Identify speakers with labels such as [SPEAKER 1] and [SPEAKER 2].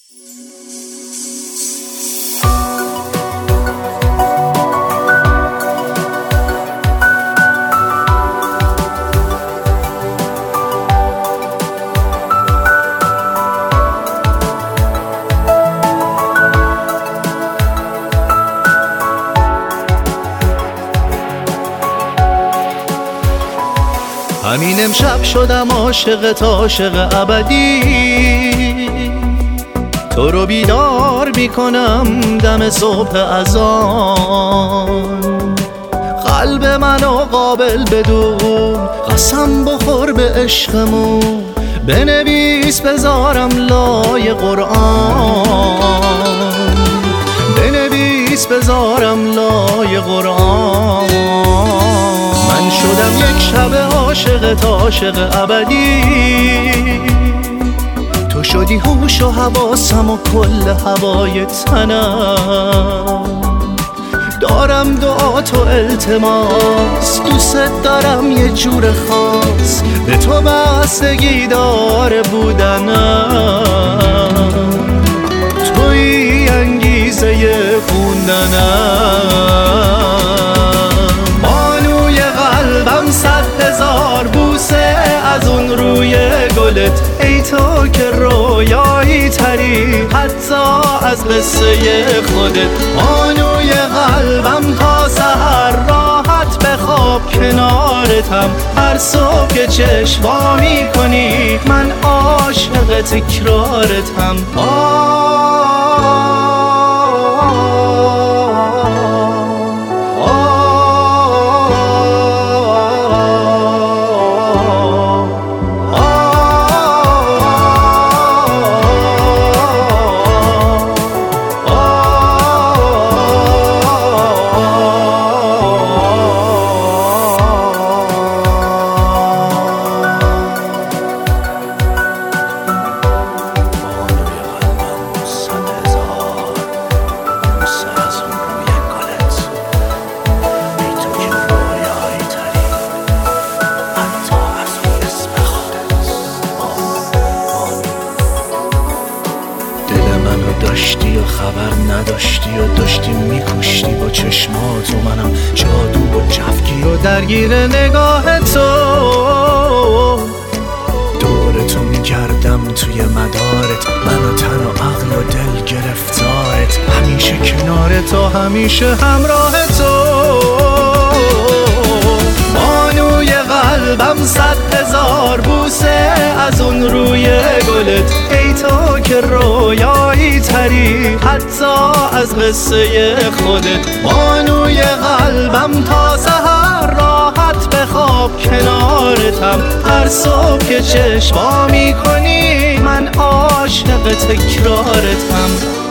[SPEAKER 1] همین امشب شدم عاشقت، عاشق ابدی. تو رو بیدار میکنم دم صبح اذان. قلب منو قابل بدون، قسم بخور به عشقمون. بنویس بذارم لای قرآن، بنویس بذارم لای قرآن. من شدم یک شب عاشقت، عاشق ابدی. تو شدی هوش و حواسم و کل هوای تنم. دارم دعات و التماس، دوست دارم یه جور خاص، به تو بستگی داره بودنم. توی انگیزه خوندنم. بانوی قلبم 100,000 بوسه از اون روی گلت. ای تو که رویایی تری حتی از قصه خودت. بانوی قلبم تا سحر راحت بخواب کنارتم. هر صبح که چشم وا می‌کنی من عاشق تکرارتم. داشتی و خبر نداشتی و داشتی میکشتی با چشمات و منم جادو و جفگیر و درگیر نگاه تو. دورتو میگردم توی مدارت، من و تن و عقل و دل گرفتارت. همیشه کنار تو، همیشه همراه تو. بانوی قلبم 100,000 بوسه از اون روی گلت. ای تو که رویایی تری حتی از قصه خودت. بانوی قلبم تا سحر راحت بخواب کنارتم. هر صبح که چشم وا می‌کنی من عاشق تکرارتم.